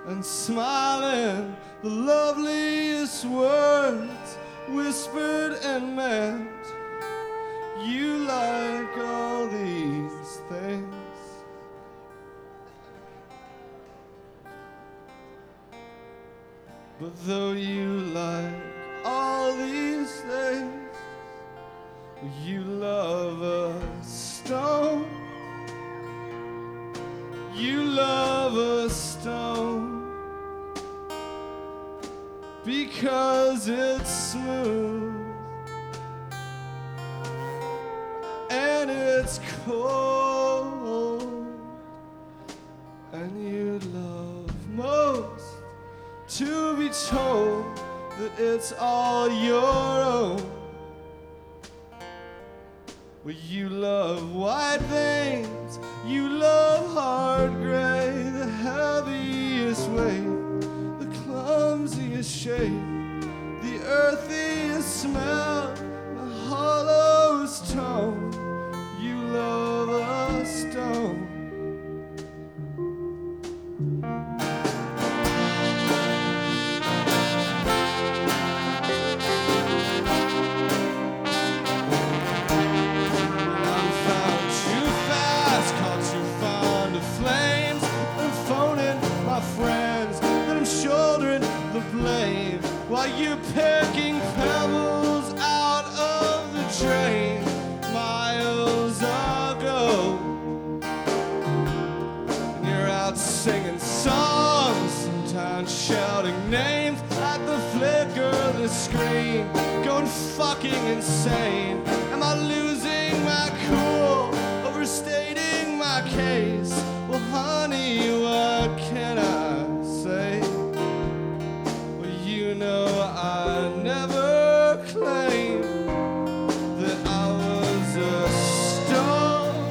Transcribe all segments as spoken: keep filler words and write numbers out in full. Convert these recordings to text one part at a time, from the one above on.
and smiling, the loveliest words whispered and meant. You like all these things. But though you like all these things, you love a stone. You love a stone because it's smooth and it's cold, and you love most to be told that it's all your own. Well, you love white veins, you love hard gray, the heaviest weight, the clumsiest shape, the earthiest smell, the hollowest tone. You love a stone. While you're picking pebbles out of the drain miles ago, and you're out singing songs, sometimes shouting names at the flicker of the screen, going fucking insane. Am I losing my cool, overstating my case? Well, honey, what can I say? You know I never claimed that I was a stone,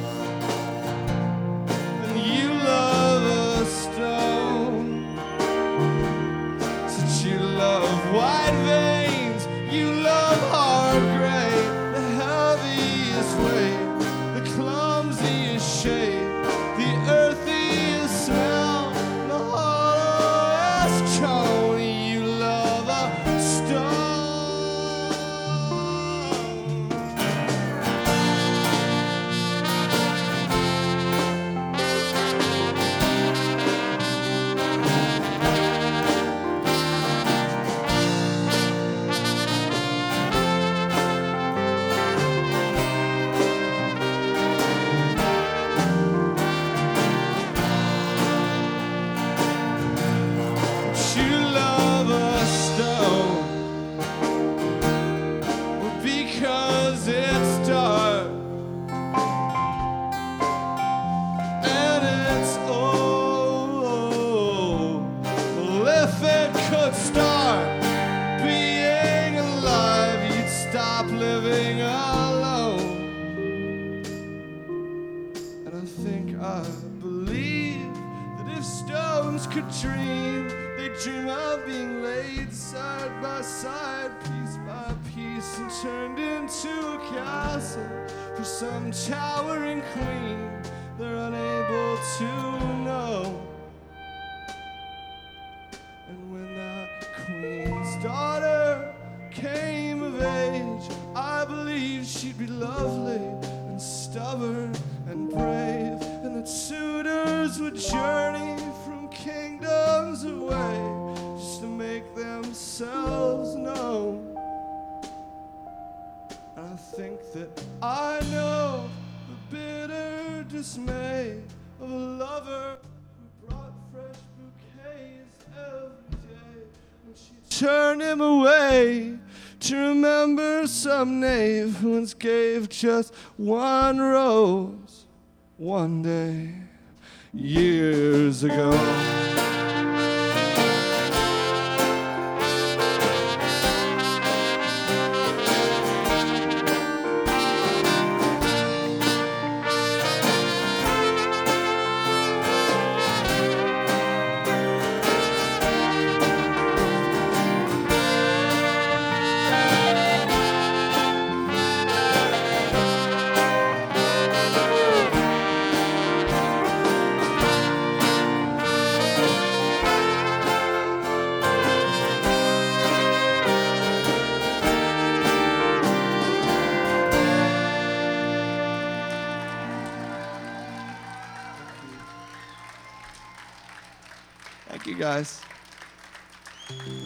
and you love a stone. Since you love white veins, you love hard gray, the heaviest weight, the clumsiest shape, the earthiest smell, the hollowest tone. Dream, they dream of being laid side by side, piece by piece, and turned into a castle for some towering queen they're unable to know. And when that queen's daughter came of age, I believed she'd be lovely and stubborn and brave, and that suitors would journey kingdoms away just to make themselves known. I think that I know the bitter dismay of a lover who brought fresh bouquets every day when she turned him away to remember some knave who once gave just one rose one day years ago. Thank you, guys.